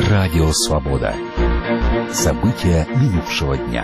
Радио Свобода. События минувшего дня.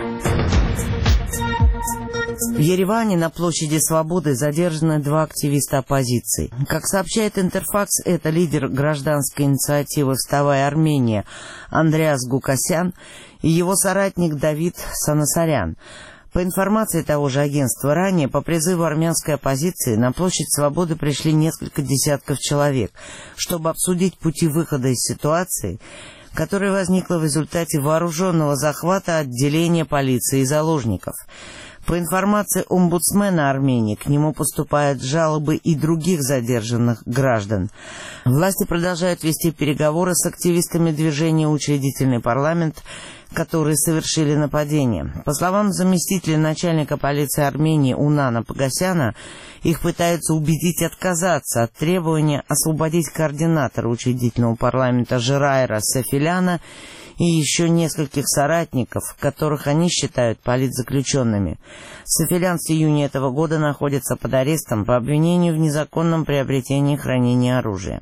В Ереване на площади Свободы задержаны 2 активиста оппозиции. Как сообщает Интерфакс, это лидер гражданской инициативы «Вставай, Армения» Андреас Гукасян и его соратник Давид Санасарян. По информации того же агентства, ранее по призыву армянской оппозиции на площадь Свободы пришли несколько десятков человек, чтобы обсудить пути выхода из ситуации, которая возникла в результате вооруженного захвата отделения полиции и заложников. По информации омбудсмена Армении, к нему поступают жалобы и других задержанных граждан. Власти продолжают вести переговоры с активистами движения «Учредительный парламент», которые совершили нападение. По словам заместителя начальника полиции Армении Унана Погосяна, их пытаются убедить отказаться от требования освободить координатора Учредительного парламента Жирайра Сафиляна и еще нескольких соратников, которых они считают политзаключенными. Сафилян с июня этого года находится под арестом по обвинению в незаконном приобретении и хранении оружия.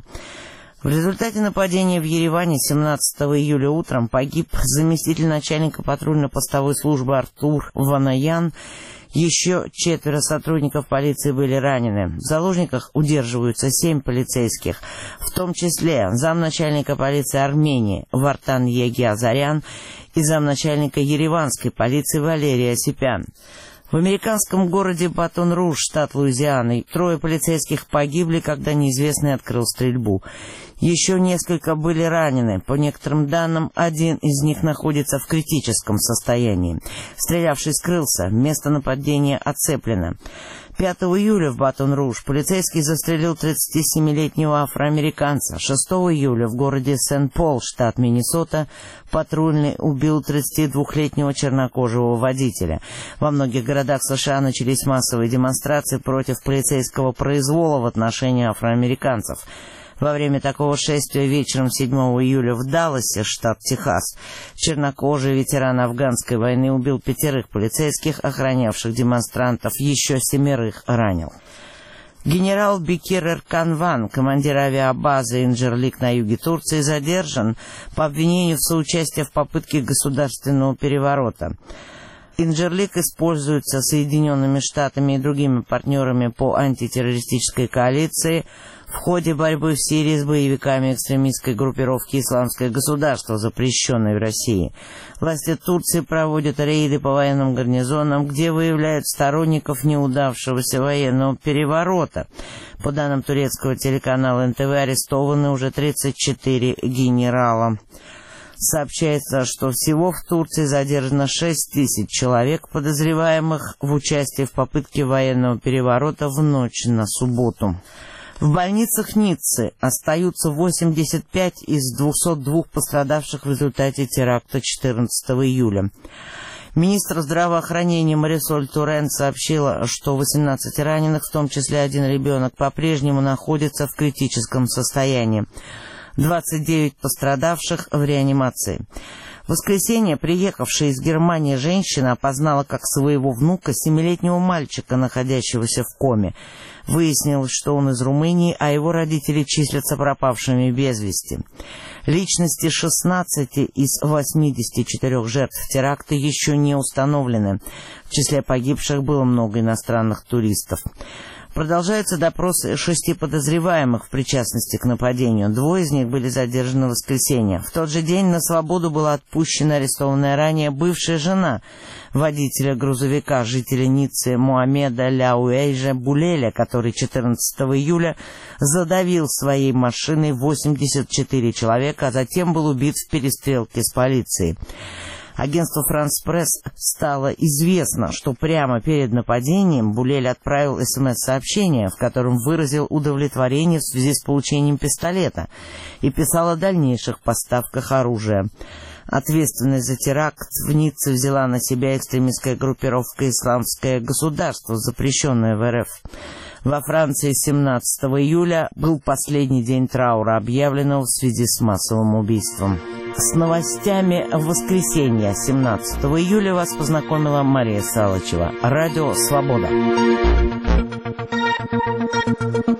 В результате нападения в Ереване 17 июля утром погиб заместитель начальника патрульно-постовой службы Артур Ванаян. Еще 4 сотрудников полиции были ранены. В заложниках удерживаются 7 полицейских, в том числе замначальника полиции Армении Вартан Еги Азарян и замначальника ереванской полиции Валерий Осипян. В американском городе Батон-Руж, штат Луизиана, 3 полицейских погибли, когда неизвестный открыл стрельбу. Еще несколько были ранены. По некоторым данным, 1 из них находится в критическом состоянии. Стрелявший скрылся, место нападения оцеплено. 5 июля в Батон-Руж полицейский застрелил 37-летнего афроамериканца. 6 июля в городе Сент-Пол, штат Миннесота, патрульный убил 32-летнего чернокожего водителя. Во многих городах США начались массовые демонстрации против полицейского произвола в отношении афроамериканцев. Во время такого шествия вечером 7 июля в Далласе, штат Техас, чернокожий ветеран афганской войны убил 5 полицейских, охранявших демонстрантов, еще 7 ранил. Генерал Бекир Эркан Ван, командир авиабазы Инжерлик на юге Турции, задержан по обвинению в соучастии в попытке государственного переворота. Инжерлик используется Соединенными Штатами и другими партнерами по антитеррористической коалиции в ходе борьбы в Сирии с боевиками экстремистской группировки «Исламское государство», запрещенной в России. Власти Турции проводят рейды по военным гарнизонам, где выявляют сторонников неудавшегося военного переворота. По данным турецкого телеканала НТВ, арестованы уже 34 генерала. Сообщается, что всего в Турции задержано 6 тысяч человек, подозреваемых в участии в попытке военного переворота в ночь на субботу. В больницах Ниццы остаются 85 из 202 пострадавших в результате теракта 14 июля. Министр здравоохранения Марисоль Турен сообщила, что 18 раненых, в том числе 1 ребенок, по-прежнему находятся в критическом состоянии. 29 пострадавших в реанимации. В воскресенье приехавшая из Германии женщина опознала как своего внука 7-летнего мальчика, находящегося в коме. Выяснилось, что он из Румынии, а его родители числятся пропавшими без вести. Личности 16 из 84 жертв теракта еще не установлены. В числе погибших было много иностранных туристов. Продолжаются допросы 6 подозреваемых в причастности к нападению. 2 из них были задержаны в воскресенье. В тот же день на свободу была отпущена арестованная ранее бывшая жена водителя грузовика, жителя Ниццы Муамеда Ляуэйжа Булеля, который 14 июля задавил своей машиной 84 человека, а затем был убит в перестрелке с полицией. Агентству «Франс Пресс» стало известно, что прямо перед нападением Булель отправил СМС-сообщение, в котором выразил удовлетворение в связи с получением пистолета и писал о дальнейших поставках оружия. Ответственность за теракт в Ницце взяла на себя экстремистская группировка «Исламское государство», запрещенная в РФ. Во Франции 17 июля был последний день траура, объявленного в связи с массовым убийством. С новостями в воскресенье 17 июля вас познакомила Мария Салычева. Радио «Свобода».